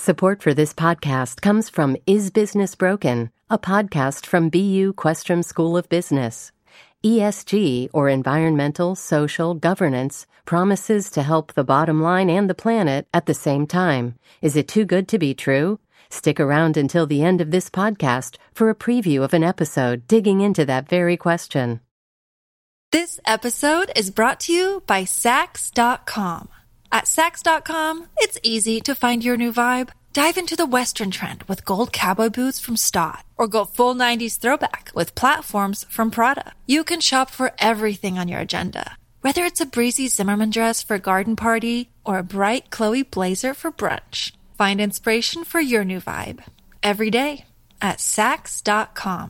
Support for this podcast comes from Is Business Broken, a podcast from BU Questrom School of Business. ESG, or environmental, social, governance, promises to help the bottom line and the planet at the same time. Is it too good to be true? Stick around until the end of this podcast for a preview of an episode digging into that very question. This episode is brought to you by Saks.com. At Saks.com, it's easy to find your new vibe. Dive into the Western trend with gold cowboy boots from Stott, or go full 90s throwback with platforms from Prada. You can shop for everything on your agenda, whether it's a breezy Zimmermann dress for a garden party or a bright Chloe blazer for brunch. Find inspiration for your new vibe every day at Saks.com.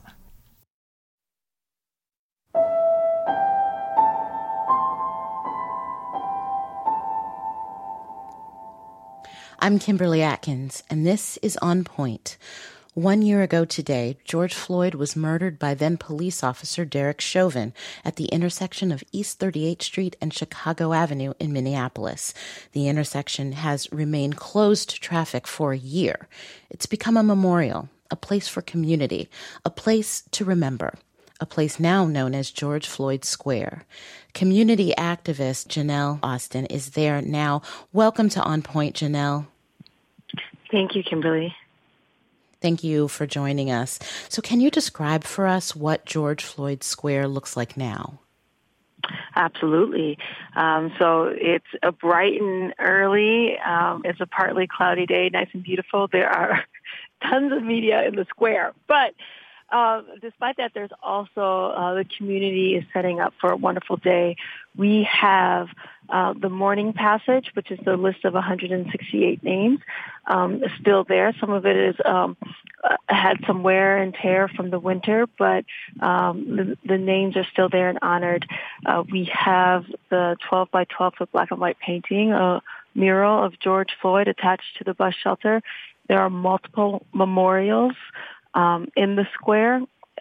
I'm Kimberly Atkins, and this is On Point. 1 year ago today, George Floyd was murdered by then police officer Derek Chauvin at the intersection of East 38th Street and Chicago Avenue in Minneapolis. The intersection has remained closed to traffic for a year. It's become a memorial, a place for community, a place to remember, a place now known as George Floyd Square. Community activist Janelle Austin is there now. Welcome to On Point, Janelle. Thank you, Kimberly. Thank you for joining us. So can you describe for us what George Floyd Square looks like now? Absolutely. So it's a bright and early. It's a partly cloudy day, nice and beautiful. There are tons of media in the square. But despite that, there's also the community is setting up for a wonderful day. We have the Morning Passage, which is the list of 168 names, is still there. Some of it is had some wear and tear from the winter, but the names are still there and honored. We have the 12 by 12 foot black and white painting, a mural of George Floyd attached to the bus shelter. There are multiple memorials in the square.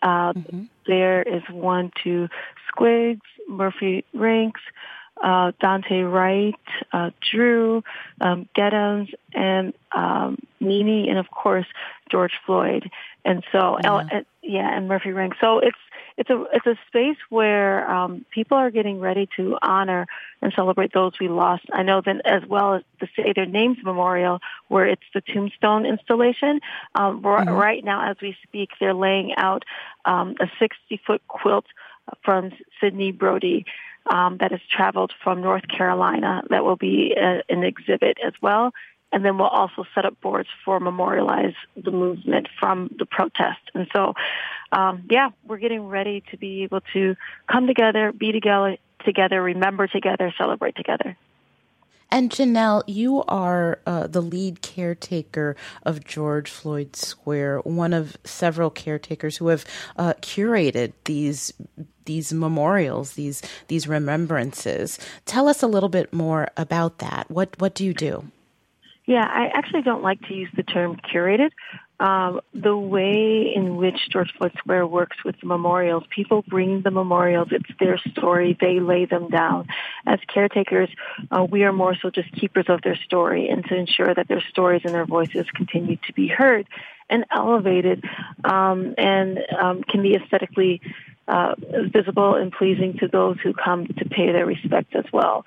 There is one to Squiggs, Murphy Rinks, Dante Wright, Drew, Gettons, and Nene, and of course George Floyd. And so, and Murphy Rinks. So it's a space where people are getting ready to honor and celebrate those we lost. I know that as well as the Say Their Names Memorial, where it's the tombstone installation. Right now, as we speak, they're laying out a 60-foot quilt from Sidney Brody that has traveled from North Carolina. That will be an exhibit as well. And then we'll also set up boards for memorialize the movement from the protest. And so, we're getting ready to be able to come together, be together, remember together, celebrate together. And Janelle, you are the lead caretaker of George Floyd Square, one of several caretakers who have curated these memorials, these remembrances. Tell us a little bit more about that. What do you do? Yeah, I actually don't like to use the term curated. The way in which George Floyd Square works with the memorials, people bring the memorials. It's their story. They lay them down. As caretakers, we are more so just keepers of their story and to ensure that their stories and their voices continue to be heard and elevated and can be aesthetically visible and pleasing to those who come to pay their respects as well.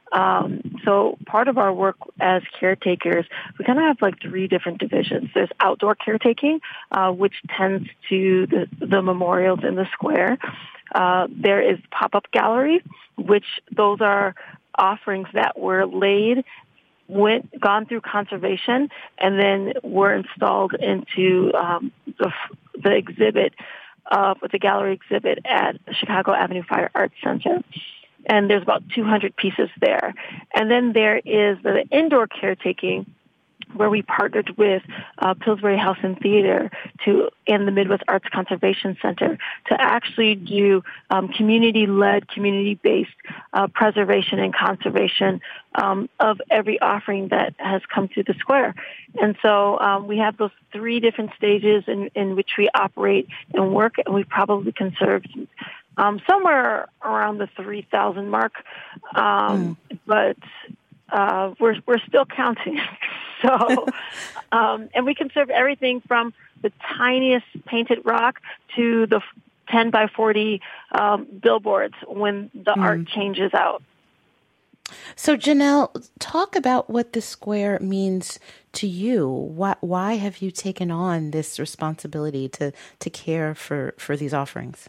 So part of our work as caretakers, we kind of have like three different divisions. There's outdoor caretaking, which tends to the memorials in the square. There is pop-up gallery, which those are offerings that were laid, gone through conservation, and then were installed into the exhibit, the gallery exhibit at the Chicago Avenue Fire Arts Center. And there's about 200 pieces there. And then there is the indoor caretaking, where we partnered with Pillsbury House and Theater and the Midwest Arts Conservation Center to actually do community-led, community-based preservation and conservation of every offering that has come through the square. And so we have those three different stages in which we operate and work, and we've probably conserved somewhere around the 3,000 mark, but we're still counting. So, and we can serve everything from the tiniest painted rock to the 10 by 40 billboards when the art changes out. So, Janelle, talk about what the square means to you. Why have you taken on this responsibility to care for these offerings?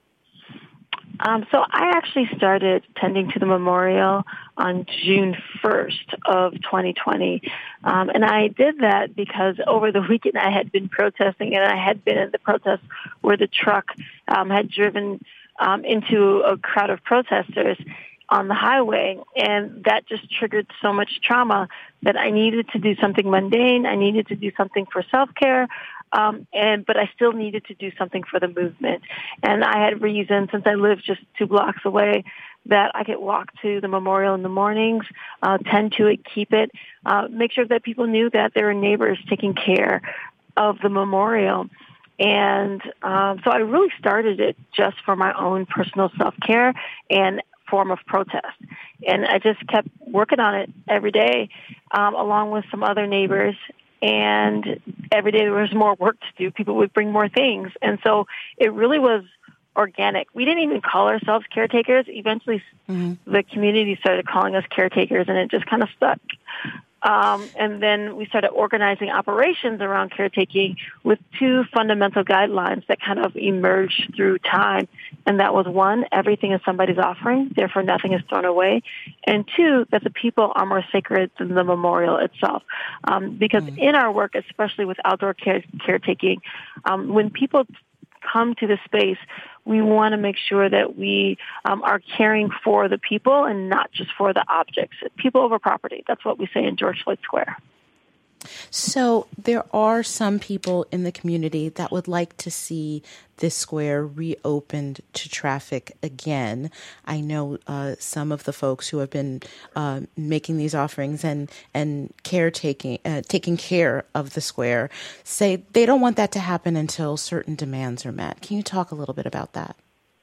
So I actually started tending to the memorial on June 1st of 2020. And I did that because over the weekend I had been protesting, and I had been at the protest where the truck had driven into a crowd of protesters on the highway, and that just triggered so much trauma that I needed to do something mundane. I needed to do something for self-care, but I still needed to do something for the movement. And I had reason, since I lived just 2 blocks away, that I could walk to the memorial in the mornings, tend to it, keep it, make sure that people knew that there were neighbors taking care of the memorial. And so I really started it just for my own personal self-care and form of protest. And I just kept working on it every day, along with some other neighbors. And every day there was more work to do. People would bring more things. And so it really was organic. We didn't even call ourselves caretakers. Eventually the community started calling us caretakers, and it just kind of stuck. And then we started organizing operations around caretaking with 2 fundamental guidelines that kind of emerged through time. And that was 1, everything is somebody's offering, therefore nothing is thrown away. And 2, that the people are more sacred than the memorial itself. Because in our work, especially with outdoor caretaking, when people come to the space, we want to make sure that we are caring for the people and not just for the objects. People over property. That's what we say in George Floyd Square. So there are some people in the community that would like to see this square reopened to traffic again. I know some of the folks who have been making these offerings and taking care of the square say they don't want that to happen until certain demands are met. Can you talk a little bit about that?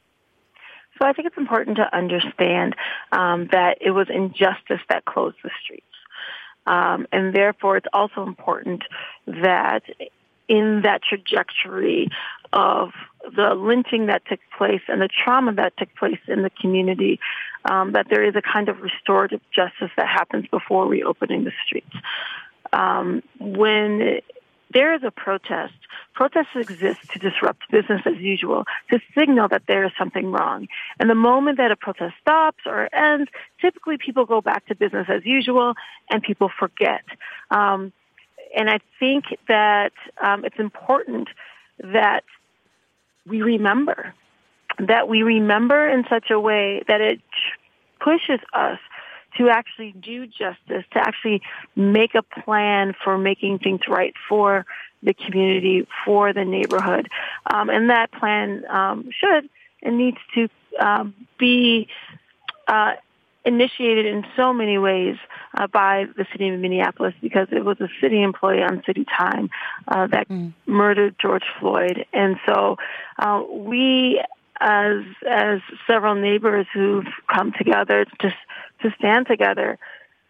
So I think it's important to understand that it was injustice that closed the streets. And therefore, it's also important that in that trajectory of the lynching that took place and the trauma that took place in the community, that there is a kind of restorative justice that happens before reopening the streets. When there is a protest, protests exist to disrupt business as usual, to signal that there is something wrong. And the moment that a protest stops or ends, typically people go back to business as usual and people forget. And I think that it's important that we remember in such a way that it pushes us to actually do justice, to actually make a plan for making things right for the community, for the neighborhood. And that plan should and needs to be initiated in so many ways by the city of Minneapolis, because it was a city employee on city time that murdered George Floyd. And so we, as several neighbors who've come together to stand together,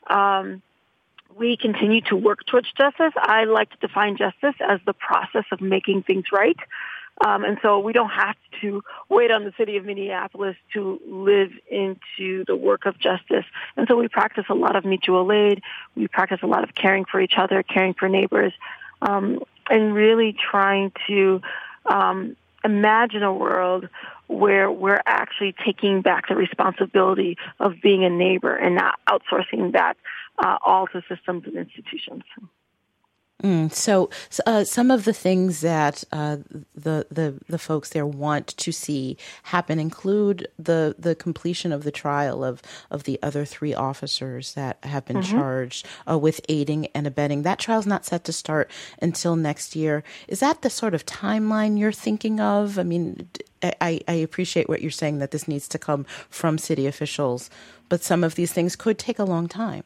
we continue to work towards justice. I like to define justice as the process of making things right. And so we don't have to wait on the city of Minneapolis to live into the work of justice. And so we practice a lot of mutual aid. We practice a lot of caring for each other, caring for neighbors, and really trying to imagine a world where we're actually taking back the responsibility of being a neighbor and not outsourcing that all to systems and institutions. So some of the things that the folks there want to see happen include the completion of the trial of the other 3 officers that have been charged with aiding and abetting. That trial's not set to start until next year. Is that the sort of timeline you're thinking of? I mean, I appreciate what you're saying, that this needs to come from city officials, but some of these things could take a long time.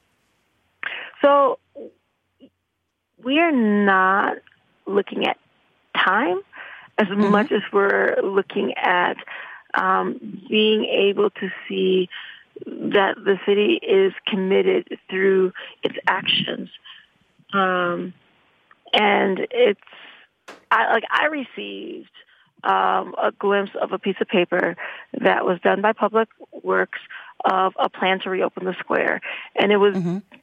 So we are not looking at time as much as we're looking at being able to see that the city is committed through its actions And I received a glimpse of a piece of paper that was done by Public Works of a plan to reopen the square, and it was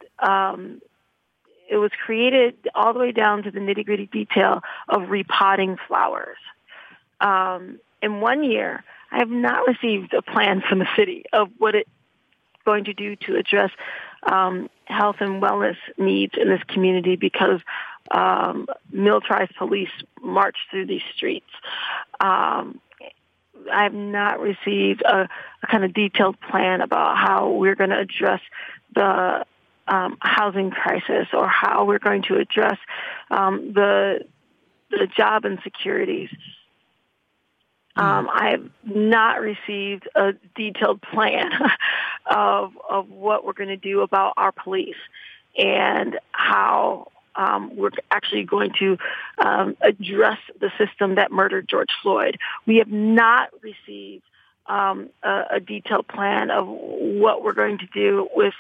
it was created all the way down to the nitty-gritty detail of repotting flowers. In 1 year, I have not received a plan from the city of what it's going to do to address health and wellness needs in this community because militarized police march through these streets. I have not received a kind of detailed plan about how we're going to address the housing crisis or how we're going to address the job insecurities. I have not received a detailed plan of what we're going to do about our police and how we're actually going to address the system that murdered George Floyd. We have not received a detailed plan of what we're going to do with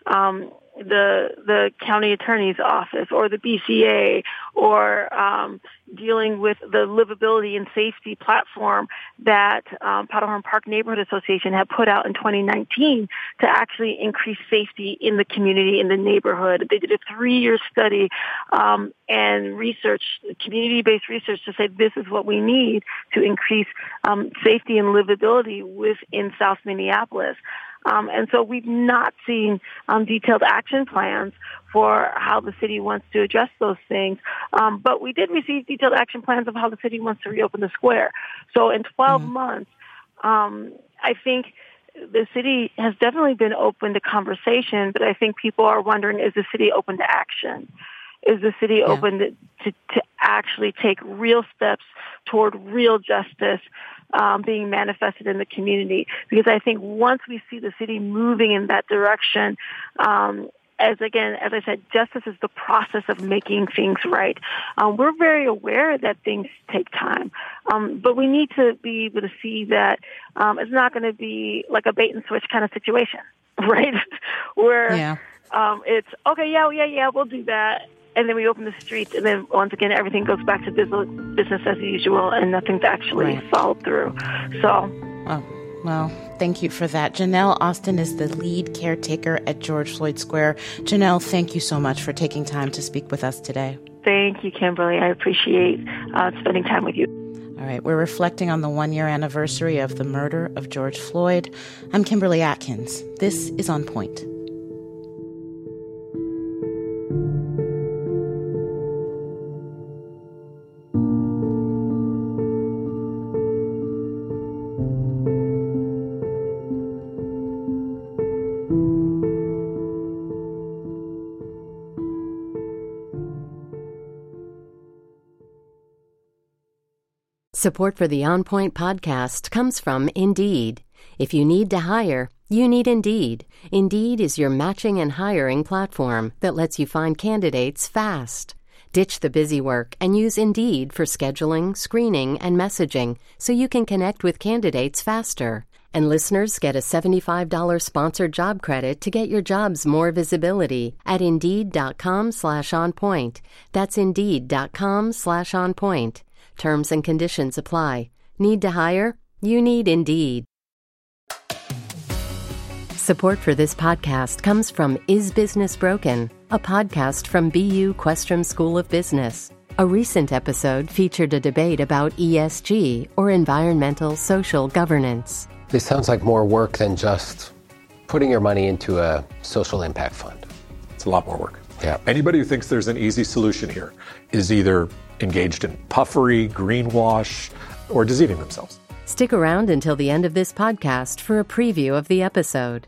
the county attorney's office or the BCA or dealing with the livability and safety platform that Powderhorn Park Neighborhood Association had put out in 2019 to actually increase safety in the community, in the neighborhood. They did a 3-year study and research, community-based research to say this is what we need to increase safety and livability within South Minneapolis. And so we've not seen detailed action plans for how the city wants to address those things. But we did receive detailed action plans of how the city wants to reopen the square. So in 12 months, I think the city has definitely been open to conversation, but I think people are wondering, is the city open to action? Is the city open to actually take real steps toward real justice being manifested in the community? Because I think once we see the city moving in that direction, as I said, justice is the process of making things right. We're very aware that things take time, but we need to be able to see that it's not going to be like a bait and switch kind of situation, right? Where it's, okay, we'll do that. And then we open the streets, and then once again, everything goes back to business as usual, and nothing's actually followed through. So, well, thank you for that. Janelle Austin is the lead caretaker at George Floyd Square. Janelle, thank you so much for taking time to speak with us today. Thank you, Kimberly. I appreciate spending time with you. All right, we're reflecting on the 1-year anniversary of the murder of George Floyd. I'm Kimberly Atkins. This is On Point. Support for the On Point podcast comes from Indeed. If you need to hire, you need Indeed. Indeed is your matching and hiring platform that lets you find candidates fast. Ditch the busy work and use Indeed for scheduling, screening, and messaging so you can connect with candidates faster. And listeners get a $75 sponsored job credit to get your jobs more visibility at Indeed.com/onpoint. That's Indeed.com/onpoint. Terms and conditions apply. Need to hire? You need Indeed. Support for this podcast comes from Is Business Broken, a podcast from BU Questrom School of Business. A recent episode featured a debate about ESG, or environmental social governance. This sounds like more work than just putting your money into a social impact fund. It's a lot more work. Yeah. Anybody who thinks there's an easy solution here is either engaged in puffery, greenwash, or deceiving themselves. Stick around until the end of this podcast for a preview of the episode.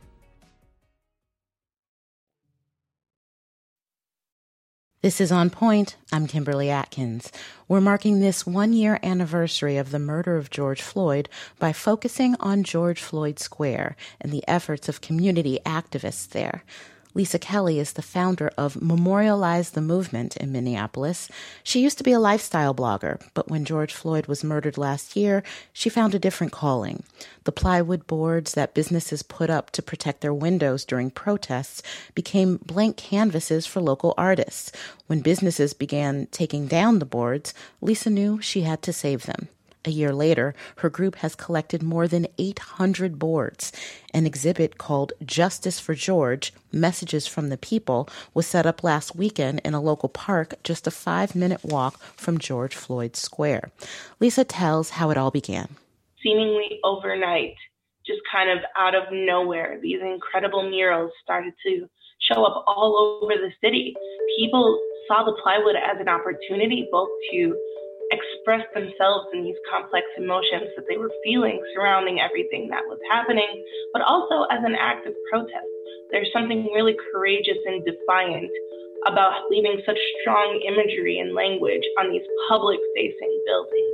This is On Point. I'm Kimberly Atkins. We're marking this 1-year anniversary of the murder of George Floyd by focusing on George Floyd Square and the efforts of community activists there. Lisa Kelly is the founder of Memorialize the Movement in Minneapolis. She used to be a lifestyle blogger, but when George Floyd was murdered last year, she found a different calling. The plywood boards that businesses put up to protect their windows during protests became blank canvases for local artists. When businesses began taking down the boards, Lisa knew she had to save them. A year later, her group has collected more than 800 boards. An exhibit called Justice for George, Messages from the People, was set up last weekend in a local park just a 5-minute walk from George Floyd Square. Lisa tells how it all began. Seemingly overnight, just kind of out of nowhere, these incredible murals started to show up all over the city. People saw the plywood as an opportunity both to express themselves in these complex emotions that they were feeling surrounding everything that was happening, but also as an act of protest. There's something really courageous and defiant about leaving such strong imagery and language on these public-facing buildings.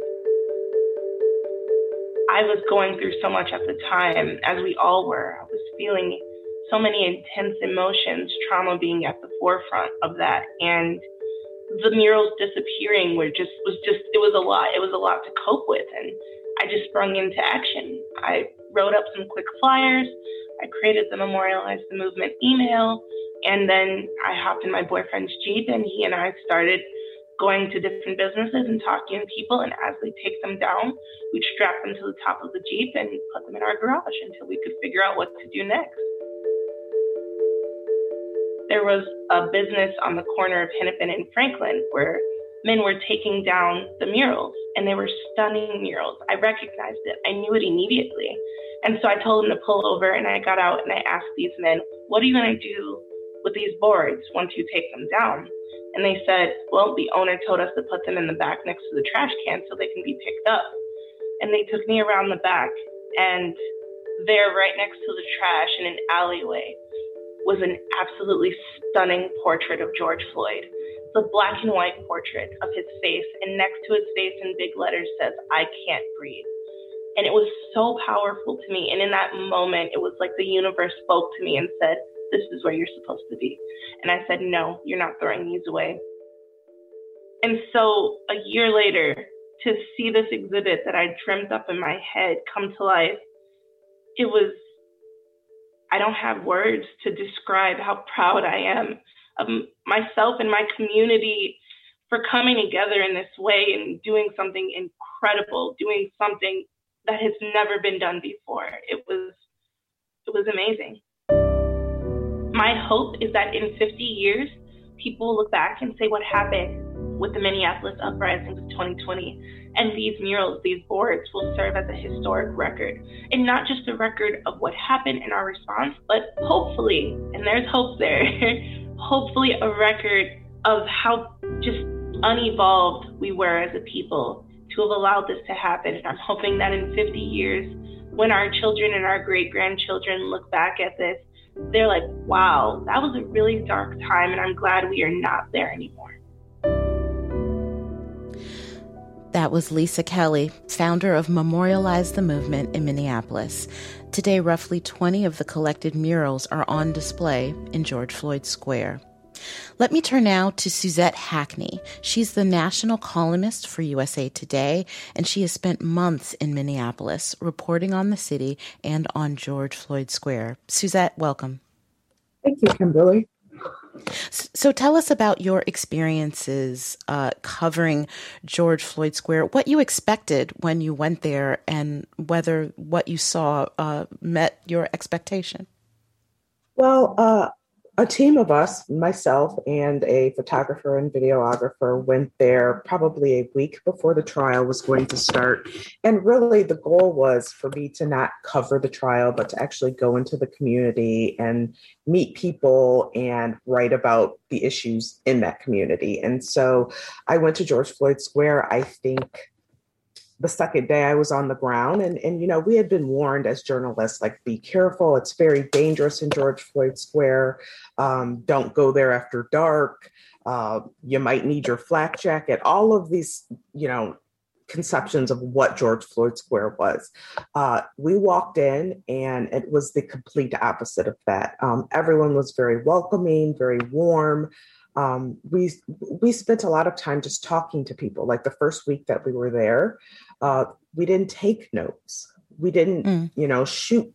I was going through so much at the time, as we all were. I was feeling so many intense emotions, trauma being at the forefront of that, and the murals disappearing was a lot. It was a lot to cope with, and I just sprung into action. I wrote up some quick flyers. I created the Memorialize the Movement email, and then I hopped in my boyfriend's Jeep, and he and I started going to different businesses and talking to people. And as they take them down, we'd strap them to the top of the Jeep and put them in our garage until we could figure out what to do next. There was a business on the corner of Hennepin and Franklin where men were taking down the murals, and they were stunning murals. I recognized it. I knew it immediately. And so I told them to pull over, and I got out and I asked these men, what are you going to do with these boards once you take them down? And they said, well, the owner told us to put them in the back next to the trash can so they can be picked up. And they took me around the back, and there right next to the trash in an alleyway was an absolutely stunning portrait of George Floyd. It's a black and white portrait of his face, and next to his face in big letters says, I can't breathe. And it was so powerful to me. And in that moment, it was like the universe spoke to me and said, this is where you're supposed to be. And I said, no, you're not throwing these away. And so a year later, to see this exhibit that I dreamt up in my head come to life, I don't have words to describe how proud I am of myself and my community for coming together in this way and doing something incredible, doing something that has never been done before. It was amazing. My hope is that in 50 years, people will look back and say what happened with the Minneapolis uprisings of 2020. And these murals, these boards will serve as a historic record. And not just a record of what happened in our response, but hopefully, and there's hope there, hopefully a record of how just unevolved we were as a people to have allowed this to happen. And I'm hoping that in 50 years, when our children and our great-grandchildren look back at this, they're like, wow, that was a really dark time, and I'm glad we are not there anymore. That was Lisa Kelly, founder of Memorialize the Movement in Minneapolis. Today, roughly 20 of the collected murals are on display in George Floyd Square. Let me turn now to Suzette Hackney. She's the national columnist for USA Today, and she has spent months in Minneapolis reporting on the city and on George Floyd Square. Suzette, welcome. Thank you, Kimberly. So tell us about your experiences covering George Floyd Square, what you expected when you went there, and whether what you saw met your expectation. Well, a team of us, myself and a photographer and videographer, went there probably a week before the trial was going to start. And really the goal was for me to not cover the trial, but to actually go into the community and meet people and write about the issues in that community. And so I went to George Floyd Square, I think, the second day I was on the ground, and you know, we had been warned as journalists, like, be careful. It's very dangerous in George Floyd Square. Don't go there after dark. You might need your flak jacket. All of these, you know, conceptions of what George Floyd Square was. We walked in and it was the complete opposite of that. Everyone was very welcoming, very warm. We spent a lot of time just talking to people. Like the first week that we were there, we didn't take notes. We didn't, shoot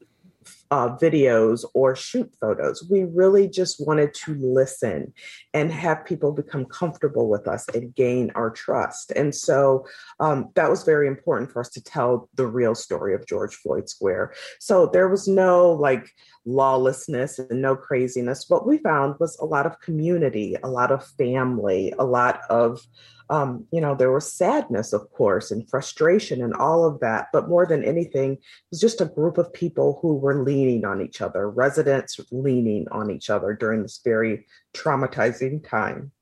videos or shoot photos. We really just wanted to listen and have people become comfortable with us and gain our trust. And so that was very important for us to tell the real story of George Floyd Square. So there was no lawlessness and no craziness. What we found was a lot of community, a lot of family, a lot of there was sadness, of course, and frustration and all of that. But more than anything, it was just a group of people who were leaning on each other, residents leaning on each other during this very traumatizing time.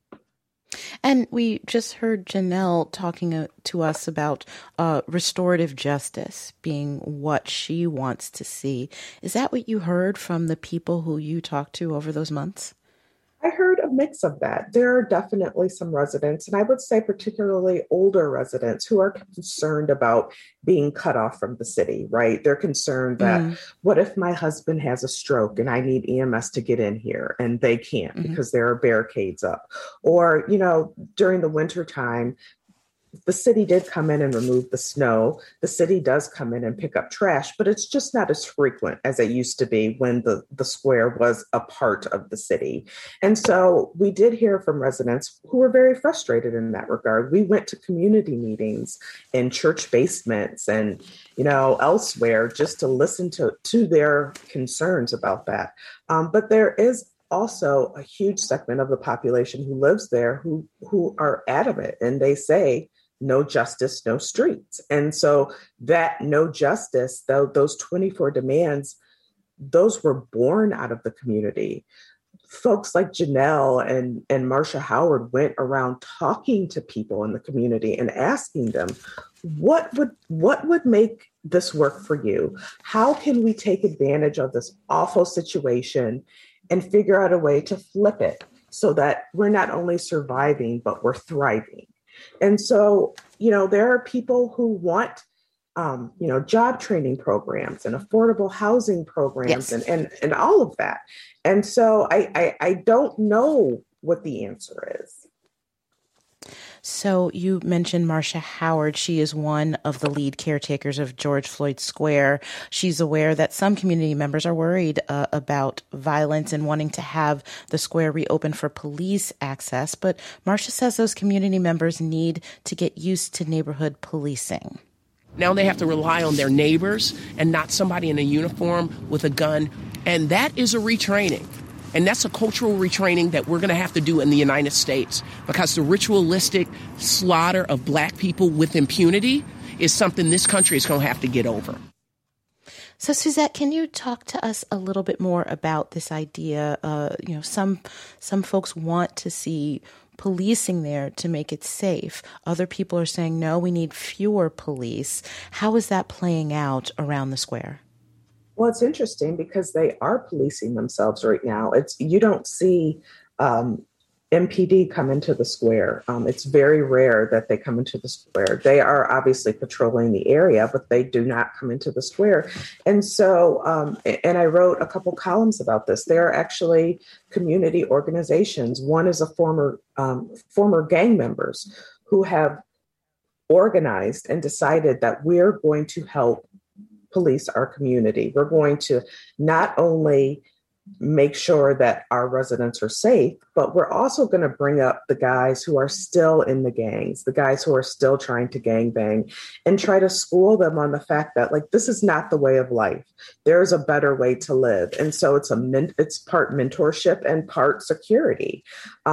And we just heard Janelle talking to us about restorative justice being what she wants to see. Is that what you heard from the people who you talked to over those months? I heard a mix of that. There are definitely some residents, and I would say particularly older residents, who are concerned about being cut off from the city, right? They're concerned that what if my husband has a stroke and I need EMS to get in here and they can't because there are barricades up? Or, during the winter time, the city did come in and remove the snow. The city does come in and pick up trash, but it's just not as frequent as it used to be when the square was a part of the city. And so we did hear from residents who were very frustrated in that regard. We went to community meetings in church basements and, elsewhere just to listen to their concerns about that. But there is also a huge segment of the population who lives there who are adamant, and they say, no justice, no streets. And so that no justice, those 24 demands, those were born out of the community. Folks like Janelle and Marsha Howard went around talking to people in the community and asking them, what would make this work for you? How can we take advantage of this awful situation and figure out a way to flip it so that we're not only surviving, but we're thriving? And so, there are people who want, job training programs and affordable housing programs and all of that. And so I don't know what the answer is. So you mentioned Marsha Howard. She is one of the lead caretakers of George Floyd Square. She's aware that some community members are worried about violence and wanting to have the square reopened for police access. But Marsha says those community members need to get used to neighborhood policing. Now they have to rely on their neighbors and not somebody in a uniform with a gun. And that is a retraining. And that's a cultural retraining that we're going to have to do in the United States, because the ritualistic slaughter of Black people with impunity is something this country is going to have to get over. So, Suzette, can you talk to us a little bit more about this idea? Some folks want to see policing there to make it safe. Other people are saying, no, we need fewer police. How is that playing out around the square? Well, it's interesting because they are policing themselves right now. You don't see MPD come into the square. It's very rare that they come into the square. They are obviously patrolling the area, but they do not come into the square. And so, and I wrote a couple columns about this. There are actually community organizations. One is a former gang members who have organized and decided that we're going to help police our community. We're going to not only make sure that our residents are safe, but we're also going to bring up the guys who are still in the gangs, the guys who are still trying to gangbang, and try to school them on the fact that this is not the way of life. There's a better way to live. And so it's part mentorship and part security.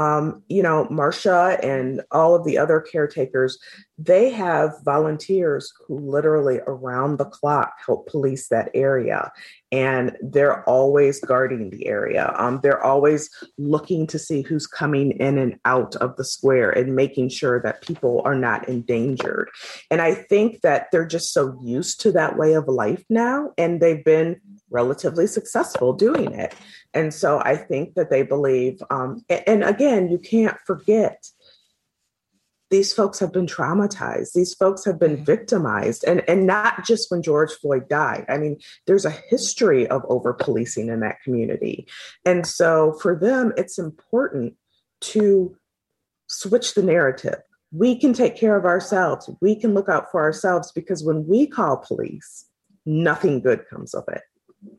Marsha and all of the other caretakers, they have volunteers who literally around the clock help police that area. And they're always guarding the area. They're always looking to see who's coming in and out of the square and making sure that people are not endangered. And I think that they're just so used to that way of life now, and they've been relatively successful doing it. And so I think that they believe, and again, you can't forget, these folks have been traumatized. These folks have been victimized, and not just when George Floyd died. I mean, there's a history of over-policing in that community. And so for them, it's important to switch the narrative. We can take care of ourselves. We can look out for ourselves, because when we call police, nothing good comes of it.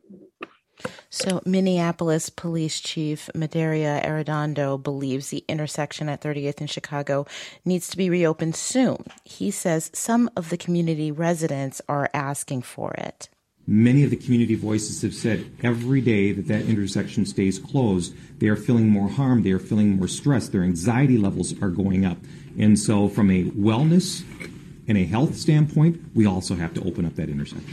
So Minneapolis Police Chief Medaria Arredondo believes the intersection at 38th in Chicago needs to be reopened soon. He says some of the community residents are asking for it. Many of the community voices have said every day that that intersection stays closed, they are feeling more harm, they are feeling more stress, their anxiety levels are going up. And so from a wellness and a health standpoint, we also have to open up that intersection.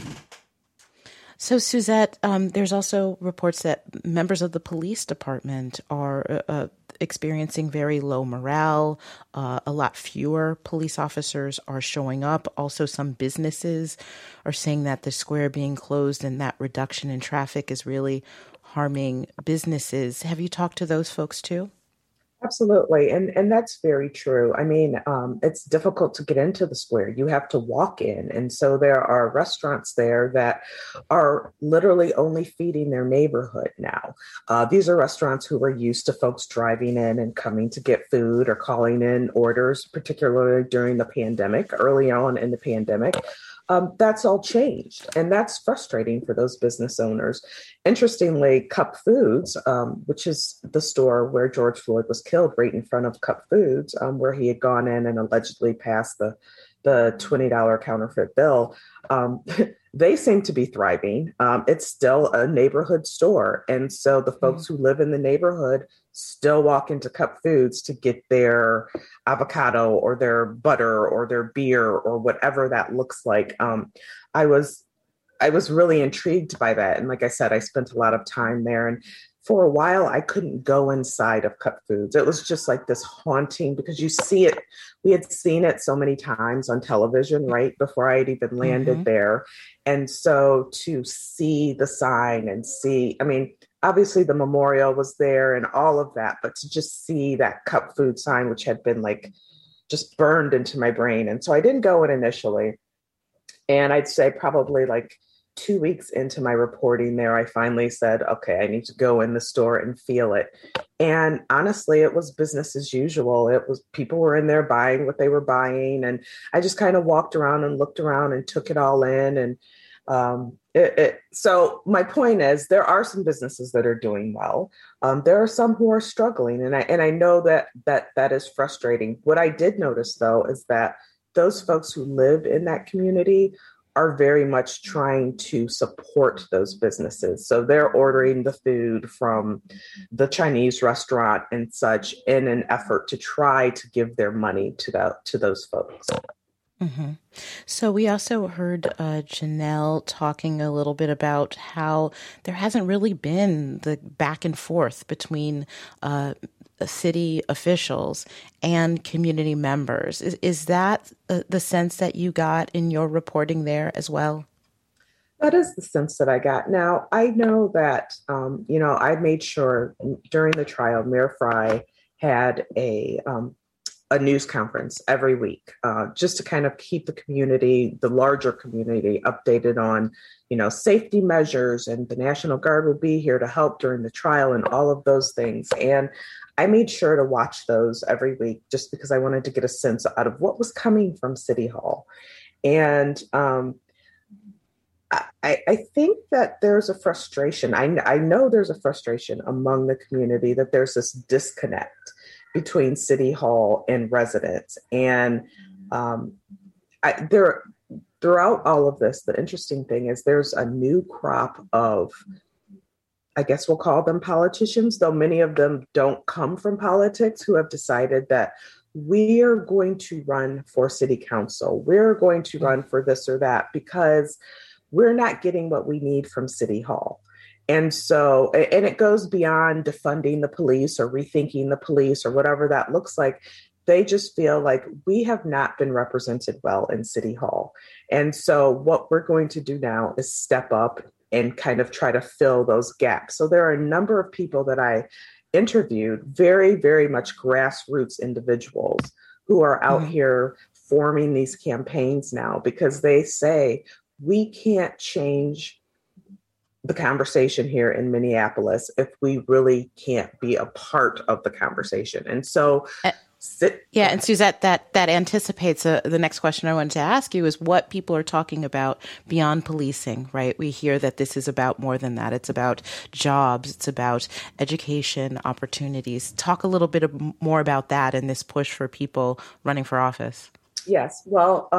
So, Suzette, there's also reports that members of the police department are experiencing very low morale. A lot fewer police officers are showing up. Also, some businesses are saying that the square being closed and that reduction in traffic is really harming businesses. Have you talked to those folks too? Absolutely. And that's very true. I mean, it's difficult to get into the square. You have to walk in. And so there are restaurants there that are literally only feeding their neighborhood now. These are restaurants who are used to folks driving in and coming to get food or calling in orders, particularly during the pandemic, early on in the pandemic. That's all changed, and that's frustrating for those business owners. Interestingly, Cup Foods, which is the store where George Floyd was killed, right in front of Cup Foods, where he had gone in and allegedly passed the $20 counterfeit bill, they seem to be thriving. It's still a neighborhood store. And so the folks who live in the neighborhood still walk into Cup Foods to get their avocado or their butter or their beer or whatever that looks like. I was really intrigued by that. And like I said, I spent a lot of time there. And for a while, I couldn't go inside of Cup Foods. It was just like this haunting, because you see it. We had seen it so many times on television, right, before I had even landed there. And so to see the sign and see, I mean, obviously the memorial was there and all of that, but to just see that Cup Food sign, which had been like just burned into my brain. And so I didn't go in initially. And I'd say probably like 2 weeks into my reporting there, I finally said, okay, I need to go in the store and feel it. And honestly, it was business as usual. It was, people were in there buying what they were buying. And I just kind of walked around and looked around and took it all in. And so my point is, there are some businesses that are doing well. There are some who are struggling. And I know that is frustrating. What I did notice, though, is that those folks who live in that community are very much trying to support those businesses. So they're ordering the food from the Chinese restaurant and such in an effort to try to give their money to those folks. Mm-hmm. So we also heard Janelle talking a little bit about how there hasn't really been the back and forth between city officials and community members. Is that the sense that you got in your reporting there as well? That is the sense that I got. Now, I know that, I made sure during the trial, Mayor Frey had a news conference every week, just to kind of keep the community, the larger community, updated on, safety measures, and the National Guard will be here to help during the trial and all of those things. And I made sure to watch those every week just because I wanted to get a sense out of what was coming from City Hall. And I think that there's a frustration. I know there's a frustration among the community that there's this disconnect between City Hall and residents. And throughout all of this, the interesting thing is there's a new crop of, I guess we'll call them politicians, though many of them don't come from politics, who have decided that we are going to run for city council. We're going to run for this or that because we're not getting what we need from City Hall. And so, and it goes beyond defunding the police or rethinking the police or whatever that looks like. They just feel like we have not been represented well in City Hall. And so what we're going to do now is step up and kind of try to fill those gaps. So there are a number of people that I interviewed, very, very much grassroots individuals who are out here forming these campaigns now, because they say we can't change the conversation here in Minneapolis if we really can't be a part of the conversation. And so and Suzette, that anticipates the next question I wanted to ask you is what people are talking about beyond policing, right? We hear that this is about more than that. It's about jobs. It's about education, opportunities. Talk a little bit more about that and this push for people running for office. Yes. Well,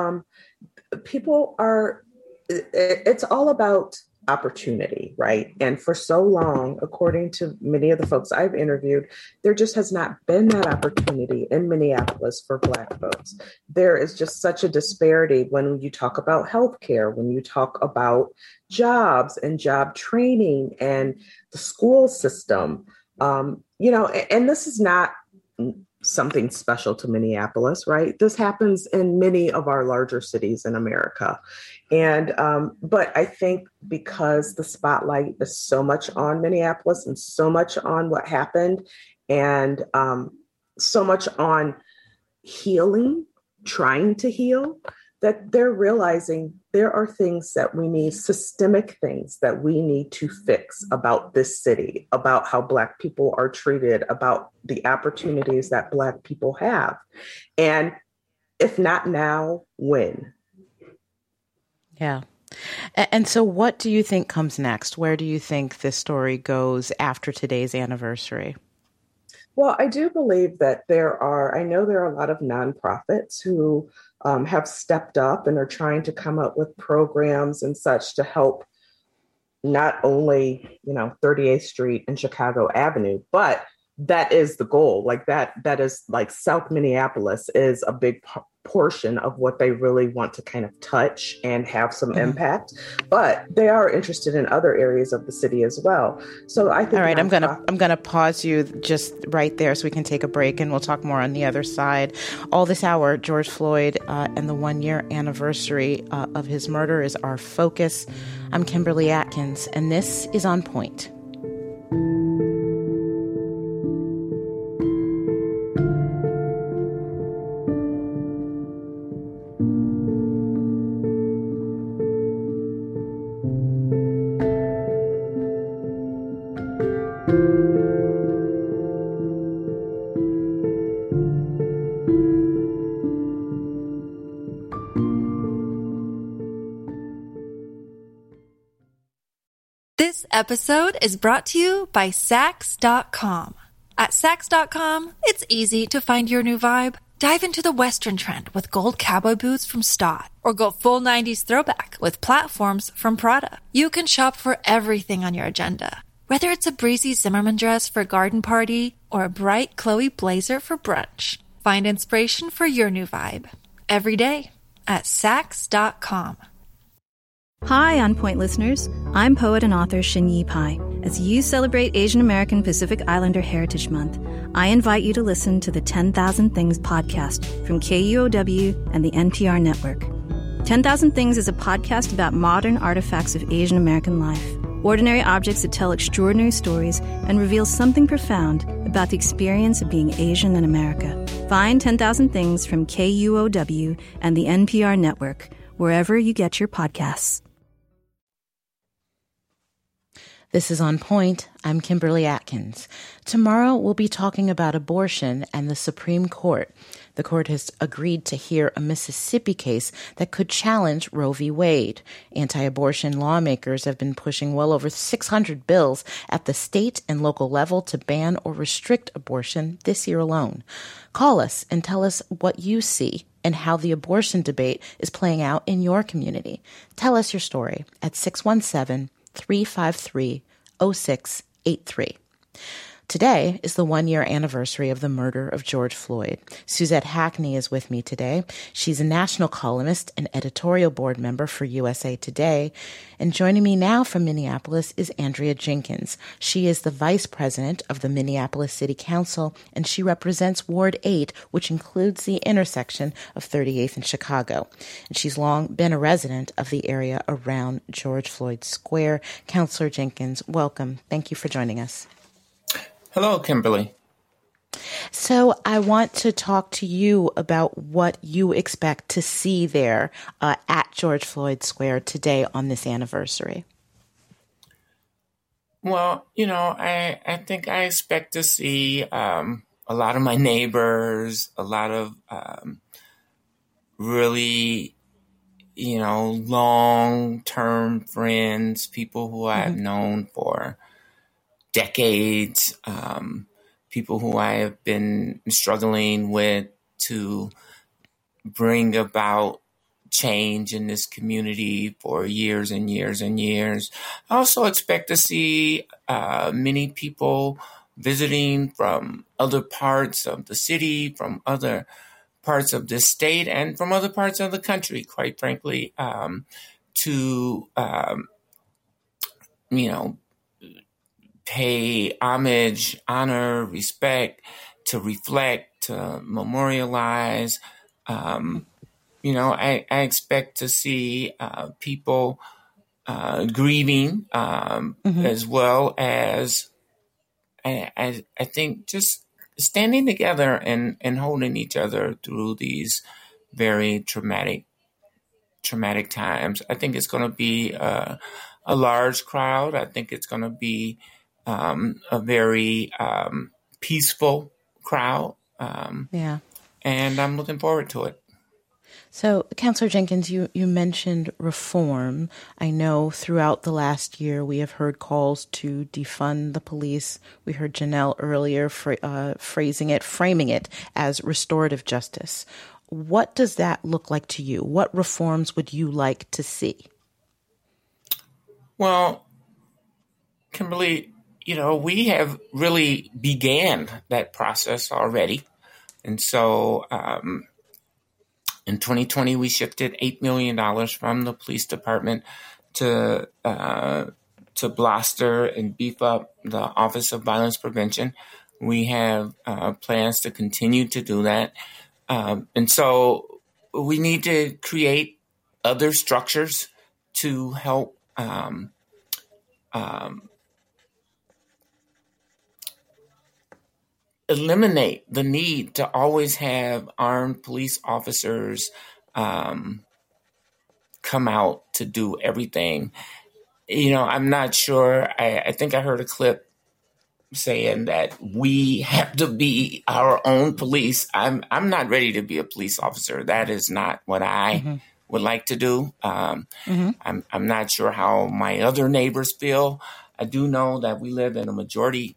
it's all about opportunity, right? And for so long, according to many of the folks I've interviewed, there just has not been that opportunity in Minneapolis for Black folks. There is just such a disparity when you talk about healthcare, when you talk about jobs and job training and the school system, and this is not something special to Minneapolis, right? This happens in many of our larger cities in America. And, but I think because the spotlight is so much on Minneapolis and so much on what happened and so much on healing, trying to heal, that they're realizing there are things that we need, systemic things that we need to fix about this city, about how Black people are treated, about the opportunities that Black people have. And if not now, when? Yeah. And so what do you think comes next? Where do you think this story goes after today's anniversary? Well, I do believe that I know there are a lot of nonprofits who have stepped up and are trying to come up with programs and such to help not only, 38th Street and Chicago Avenue, but that is the goal. Like that is like South Minneapolis is a big portion of what they really want to kind of touch and have some impact, but they are interested in other areas of the city as well. So I think. All right, I'm gonna pause you just right there so we can take a break, and we'll talk more on the other side. All this hour, George Floyd and the 1-year anniversary of his murder is our focus. I'm Kimberly Atkins, and this is On Point. This episode is brought to you by Saks.com. At Saks.com, it's easy to find your new vibe. Dive into the Western trend with gold cowboy boots from Stott, or go full 90s throwback with platforms from Prada. You can shop for everything on your agenda, whether it's a breezy Zimmermann dress for a garden party or a bright Chloe blazer for brunch. Find inspiration for your new vibe every day at Saks.com. Hi, On Point listeners. I'm poet and author Xinyi Pai. As you celebrate Asian American Pacific Islander Heritage Month, I invite you to listen to the 10,000 Things podcast from KUOW and the NPR network. 10,000 Things is a podcast about modern artifacts of Asian American life, ordinary objects that tell extraordinary stories and reveal something profound about the experience of being Asian in America. Find 10,000 Things from KUOW and the NPR network, wherever you get your podcasts. This is On Point. I'm Kimberly Atkins. Tomorrow we'll be talking about abortion and the Supreme Court. The court has agreed to hear a Mississippi case that could challenge Roe v. Wade. Anti-abortion lawmakers have been pushing well over 600 bills at the state and local level to ban or restrict abortion this year alone. Call us and tell us what you see and how the abortion debate is playing out in your community. Tell us your story at 617-353-0683. Today is the 1-year anniversary of the murder of George Floyd. Suzette Hackney is with me today. She's a national columnist and editorial board member for USA Today. And joining me now from Minneapolis is Andrea Jenkins. She is the vice president of the Minneapolis City Council, and she represents Ward 8, which includes the intersection of 38th and Chicago. And she's long been a resident of the area around George Floyd Square. Councilor Jenkins, welcome. Thank you for joining us. Hello, Kimberly. So I want to talk to you about what you expect to see there at George Floyd Square today on this anniversary. Well, I think I expect to see a lot of my neighbors, a lot of really, long-term friends, people who I've known for decades, people who I have been struggling with to bring about change in this community for years and years and years. I also expect to see many people visiting from other parts of the city, from other parts of the state, and from other parts of the country, quite frankly, to, pay homage, honor, respect, to reflect, to memorialize. I expect to see people grieving as well as I think just standing together and holding each other through these very traumatic times. I think it's going to be a large crowd. I think it's going to be a very peaceful crowd. And I'm looking forward to it. So, Councilor Jenkins, you mentioned reform. I know throughout the last year we have heard calls to defund the police. We heard Janelle earlier framing it as restorative justice. What does that look like to you? What reforms would you like to see? Well, Kimberly, we have really began that process already. And so in 2020, we shifted $8 million from the police department to bolster and beef up the Office of Violence Prevention. We have plans to continue to do that. And so we need to create other structures to help eliminate the need to always have armed police officers come out to do everything. I'm not sure. I think I heard a clip saying that we have to be our own police. I'm not ready to be a police officer. That is not what I would like to do. I'm not sure how my other neighbors feel. I do know that we live in a majority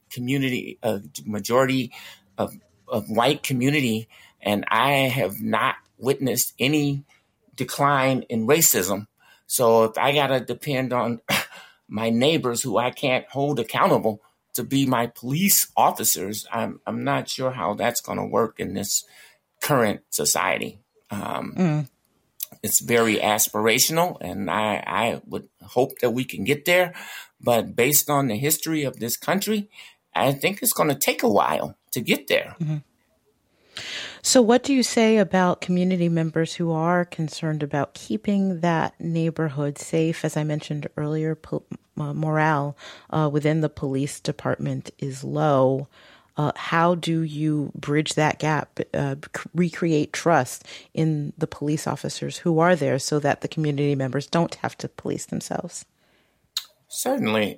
of white community, and I have not witnessed any decline in racism. So if I got to depend on my neighbors who I can't hold accountable to be my police officers, I'm not sure how that's going to work in this current society. It's very aspirational, and I would hope that we can get there. But based on the history of this country, I think it's going to take a while to get there. So what do you say about community members who are concerned about keeping that neighborhood safe? As I mentioned earlier, morale within the police department is low. How do you bridge that gap, recreate trust in the police officers who are there so that the community members don't have to police themselves? Certainly.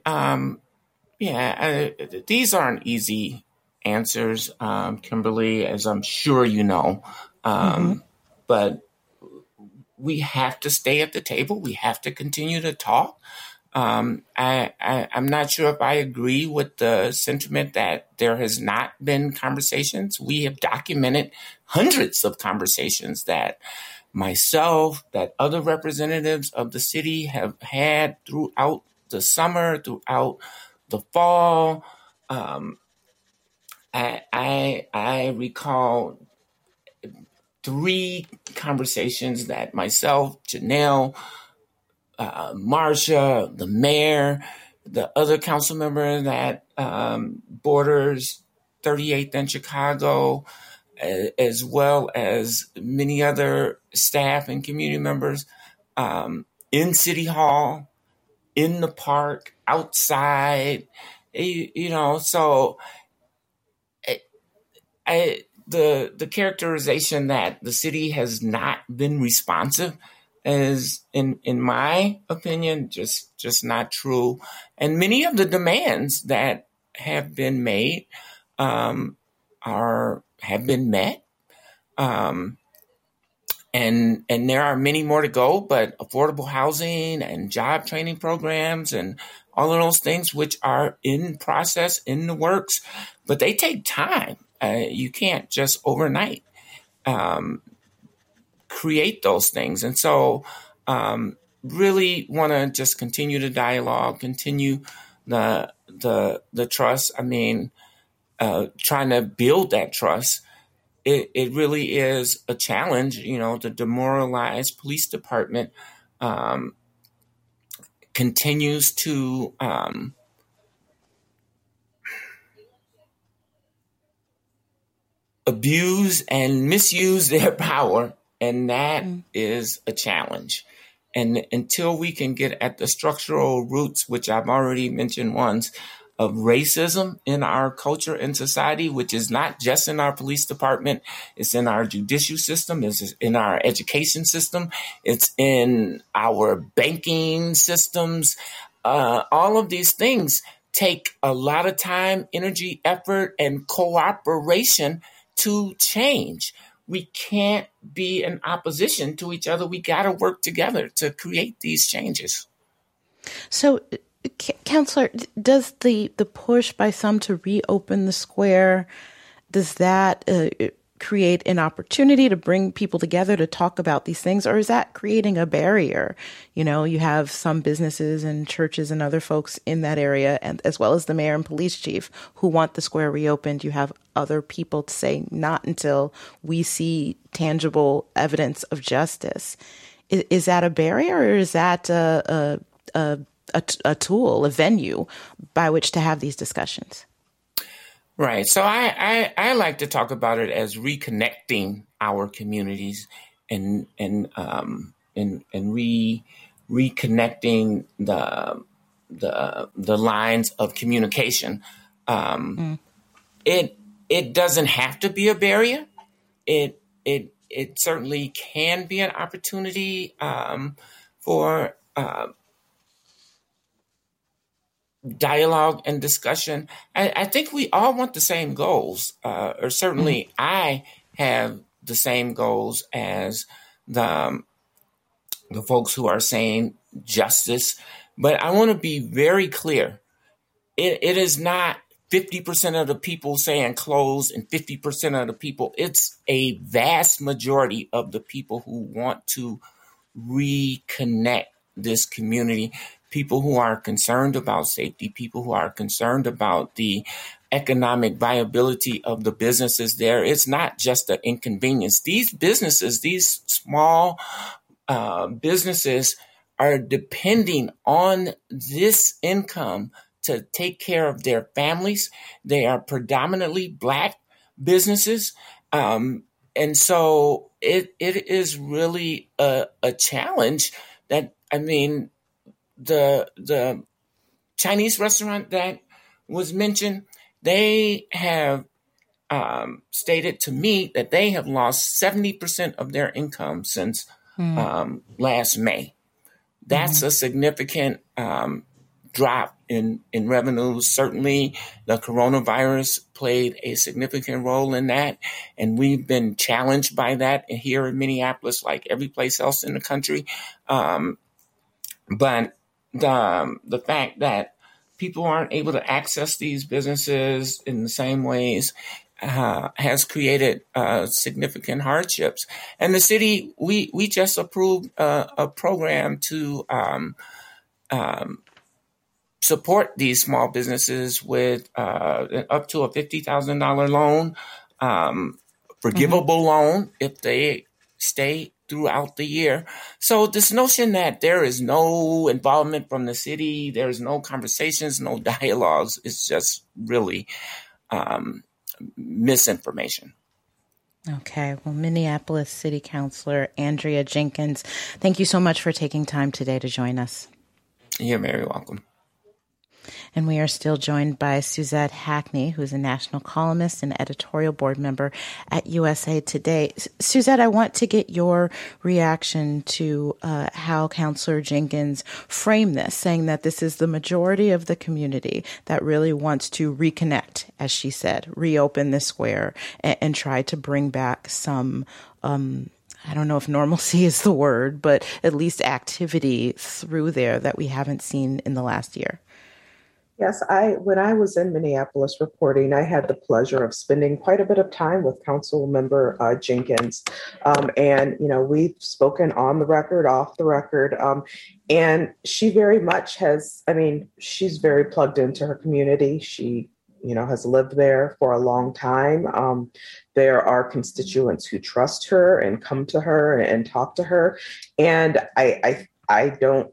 These aren't easy answers, Kimberly, as I'm sure you know. But we have to stay at the table. We have to continue to talk. I'm not sure if I agree with the sentiment that there has not been conversations. We have documented hundreds of conversations that myself, that other representatives of the city have had throughout the summer, throughout the fall. I recall 3 conversations that myself, Janelle, Marsha, the mayor, the other council member that borders 38th and Chicago, as well as many other staff and community members in City Hall, in the park, outside, so the characterization that the city has not been responsive is, in my opinion, just not true. And many of the demands that have been made have been met. And there are many more to go, but affordable housing and job training programs and all of those things, which are in process, in the works, but they take time. You can't just overnight create those things. And so really want to just continue the dialogue, continue the trust. I mean, trying to build that trust. It really is a challenge. The demoralized police department continues to abuse and misuse their power, and that is a challenge. And until we can get at the structural roots, which I've already mentioned once, of racism in our culture and society, which is not just in our police department, it's in our judicial system, it's in our education system, it's in our banking systems. All of these things take a lot of time, energy, effort, and cooperation to change. We can't be in opposition to each other. We got to work together to create these changes. So, Counselor, does the push by some to reopen the square, does that create an opportunity to bring people together to talk about these things, or is that creating a barrier? You have some businesses and churches and other folks in that area, and as well as the mayor and police chief, who want the square reopened. You have other people to say not until we see tangible evidence of justice. Is that a barrier, or is that a tool, a venue by which to have these discussions? Right. So I like to talk about it as reconnecting our communities and reconnecting the lines of communication. It doesn't have to be a barrier. It certainly can be an opportunity for dialogue and discussion. I think we all want the same goals, or certainly I have the same goals as the folks who are saying justice. But I want to be very clear. It is not 50% of the people saying close and 50% of the people. It's a vast majority of the people who want to reconnect this community. People who are concerned about safety, people who are concerned about the economic viability of the businesses there. It's not just an inconvenience. These businesses, these small businesses are depending on this income to take care of their families. They are predominantly Black businesses. And so it is really a challenge that, the Chinese restaurant that was mentioned, they have stated to me that they have lost 70% of their income since last May. That's a significant drop in revenues. Certainly, the coronavirus played a significant role in that, and we've been challenged by that here in Minneapolis, like every place else in the country. But the fact that people aren't able to access these businesses in the same ways has created significant hardships. And the city, we just approved a program to support these small businesses with up to a $50,000 loan, forgivable loan if they stay throughout the year. So this notion that there is no involvement from the city, there's no conversations, no dialogues, is just really misinformation. Okay. Well, Minneapolis City Councilor Andrea Jenkins, thank you so much for taking time today to join us. You're very welcome. And we are still joined by Suzette Hackney, who's a national columnist and editorial board member at USA Today. Suzette, I want to get your reaction to how Councilor Jenkins framed this, saying that this is the majority of the community that really wants to reconnect, as she said, reopen the square and try to bring back some I don't know if normalcy is the word, but at least activity through there that we haven't seen in the last year. Yes, when I was in Minneapolis reporting, I had the pleasure of spending quite a bit of time with Council Member Jenkins. And, we've spoken on the record, off the record. And she very much she's very plugged into her community. She, has lived there for a long time. There are constituents who trust her and come to her and talk to her. And I don't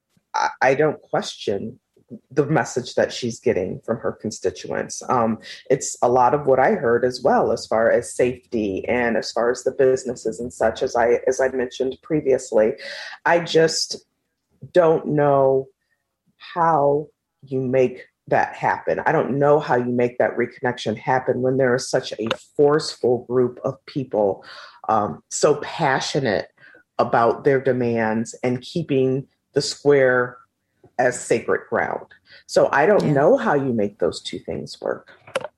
question the message that she's getting from her constituents. It's a lot of what I heard as well, as far as safety and as far as the businesses and such, as I mentioned previously. I just don't know how you make that happen. I don't know how you make that reconnection happen when there is such a forceful group of people so passionate about their demands and keeping the square as sacred ground. So I don't know how you make those two things work.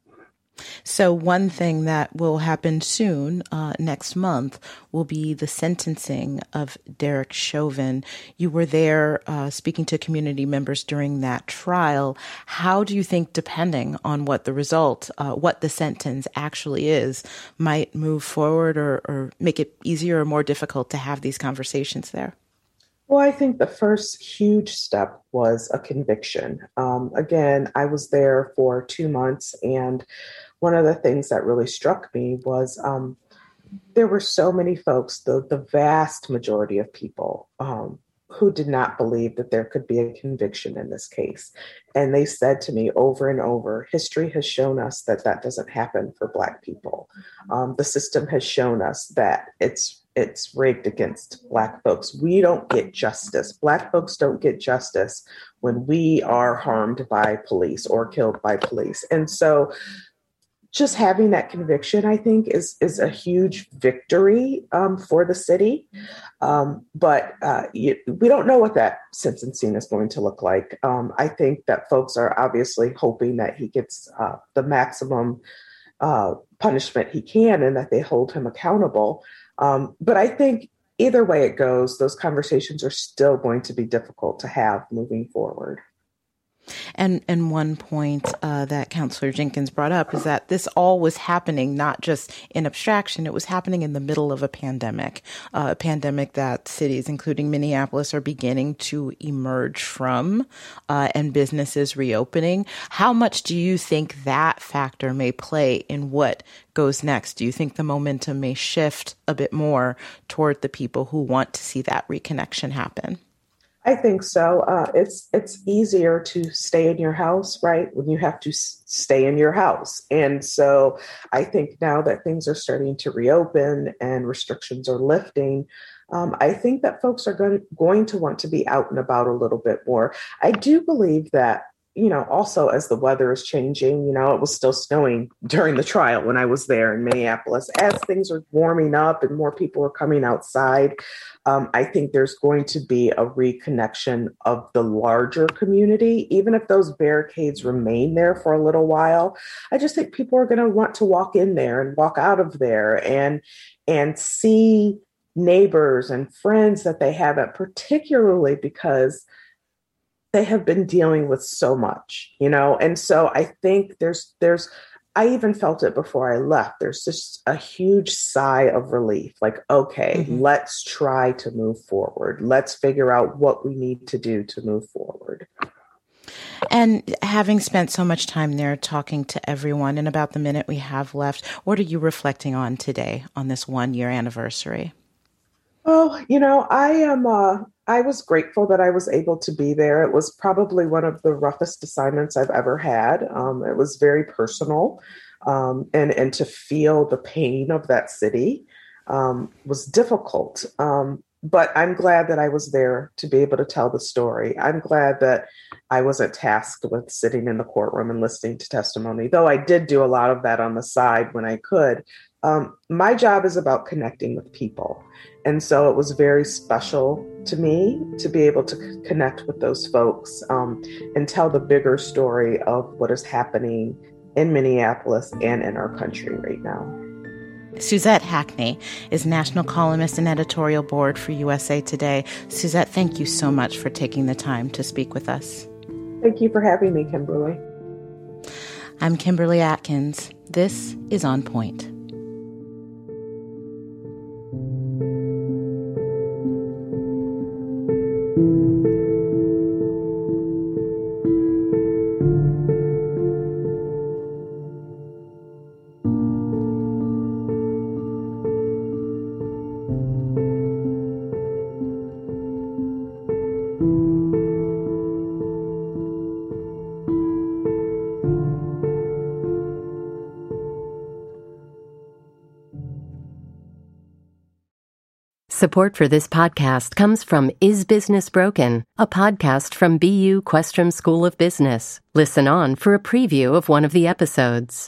So one thing that will happen soon, next month, will be the sentencing of Derek Chauvin. You were there speaking to community members during that trial. How do you think, depending on what the result, what the sentence actually is, might move forward or make it easier or more difficult to have these conversations there? Well, I think the first huge step was a conviction. Again, I was there for 2 months, and one of the things that really struck me was there were so many folks, the vast majority of people, who did not believe that there could be a conviction in this case. And they said to me over and over, history has shown us that that doesn't happen for Black people. The system has shown us that it's rigged against Black folks. We don't get justice. Black folks don't get justice when we are harmed by police or killed by police. And so just having that conviction, I think, is a huge victory for the city. But we don't know what that sentencing is going to look like. I think that folks are obviously hoping that he gets the maximum punishment he can and that they hold him accountable. But I think either way it goes, those conversations are still going to be difficult to have moving forward. And one point that Councilor Jenkins brought up is that this all was happening not just in abstraction, it was happening in the middle of a pandemic that cities, including Minneapolis, are beginning to emerge from, and businesses reopening. How much do you think that factor may play in what goes next? Do you think the momentum may shift a bit more toward the people who want to see that reconnection happen? I think so. It's easier to stay in your house, right? When you have to stay in your house. And so I think now that things are starting to reopen and restrictions are lifting, I think that folks are going to want to be out and about a little bit more. I do believe that, also as the weather is changing, it was still snowing during the trial when I was there in Minneapolis. As things are warming up and more people are coming outside, I think there's going to be a reconnection of the larger community, even if those barricades remain there for a little while. I just think people are going to want to walk in there and walk out of there and see neighbors and friends that they haven't, particularly because they have been dealing with so much, and so I think I even felt it before I left. There's just a huge sigh of relief, like, okay, let's try to move forward. Let's figure out what we need to do to move forward. And having spent so much time there talking to everyone, in about the minute we have left, what are you reflecting on today on this 1-year anniversary? Oh, I was grateful that I was able to be there. It was probably one of the roughest assignments I've ever had. It was very personal, and to feel the pain of that city was difficult. But I'm glad that I was there to be able to tell the story. I'm glad that I wasn't tasked with sitting in the courtroom and listening to testimony, though I did do a lot of that on the side when I could. My job is about connecting with people. And so it was very special to me to be able to connect with those folks and tell the bigger story of what is happening in Minneapolis and in our country right now. Suzette Hackney is national columnist and editorial board for USA Today. Suzette, thank you so much for taking the time to speak with us. Thank you for having me, Kimberly. I'm Kimberly Atkins. This is On Point. Support for this podcast comes from Is Business Broken, a podcast from BU Questrom School of Business. Listen on for a preview of one of the episodes.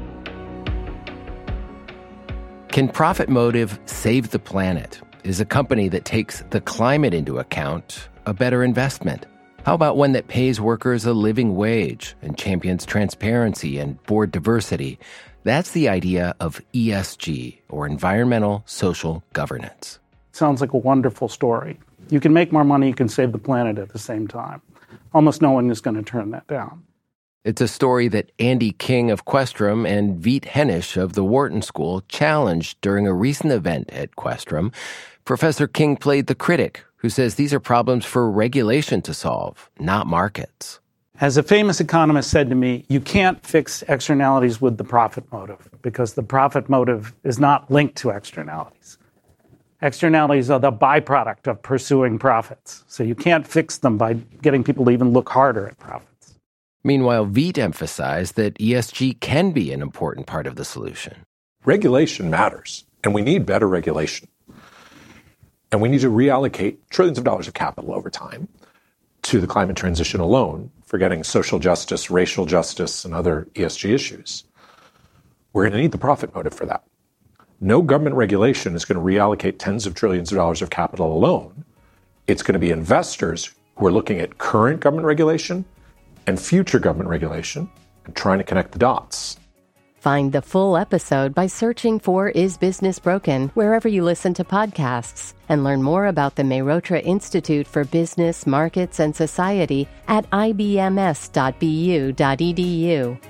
Can Profit Motive Save the Planet? Is a company that takes the climate into account a better investment? How about one that pays workers a living wage and champions transparency and board diversity? That's the idea of ESG, or Environmental Social Governance. Sounds like a wonderful story. You can make more money, you can save the planet at the same time. Almost no one is going to turn that down. It's a story that Andy King of Questrom and Veet Hennish of the Wharton School challenged during a recent event at Questrom. Professor King played the critic who says these are problems for regulation to solve, not markets. As a famous economist said to me, you can't fix externalities with the profit motive because the profit motive is not linked to externalities. Externalities are the byproduct of pursuing profits. So you can't fix them by getting people to even look harder at profits. Meanwhile, Veet emphasized that ESG can be an important part of the solution. Regulation matters, and we need better regulation. And we need to reallocate trillions of dollars of capital over time to the climate transition alone, forgetting social justice, racial justice, and other ESG issues. We're going to need the profit motive for that. No government regulation is going to reallocate tens of trillions of dollars of capital alone. It's going to be investors who are looking at current government regulation and future government regulation and trying to connect the dots. Find the full episode by searching for Is Business Broken wherever you listen to podcasts, and learn more about the Mehrotra Institute for Business, Markets, and Society at ibms.bu.edu.